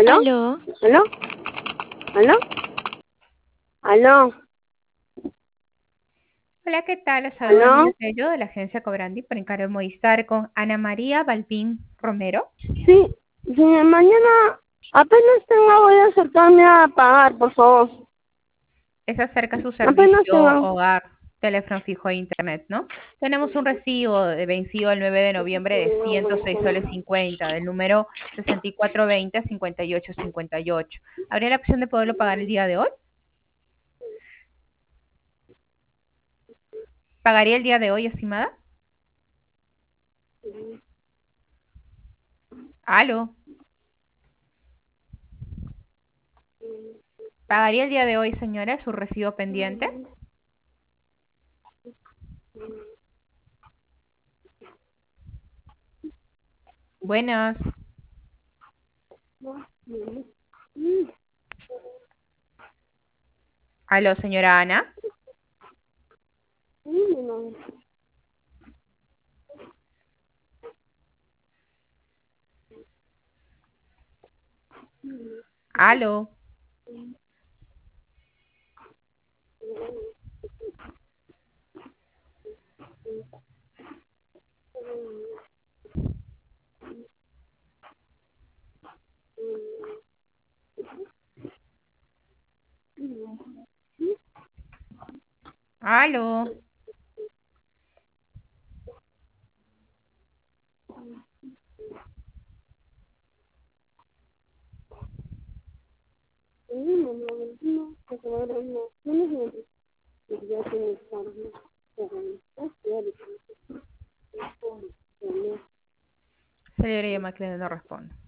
¿Aló? Aló, ¿Aló? ¿Aló? ¿Aló? hola, ¿qué tal? Les saludo Emilia ¿Aló? Tello de la agencia Cobrandi por encargo de Movistar con Ana María Balbín Romero. Sí, sí, mañana apenas tengo, voy a acercarme a pagar, por favor. Es acerca de su Apenas servicio tengo. hogar, teléfono fijo e internet, ¿no? Tenemos un recibo de vencido el 9 de noviembre de 106 soles 50 del número 6420 5858. ¿Habría la opción de poderlo pagar el día de hoy? ¿Pagaría el día de hoy, estimada? ¿Aló? ¿Pagaría el día de hoy, señora, su recibo pendiente? Buenas. ¿Aló, señora Ana? ¿Aló? ¿Aló? Se le llama que no responde.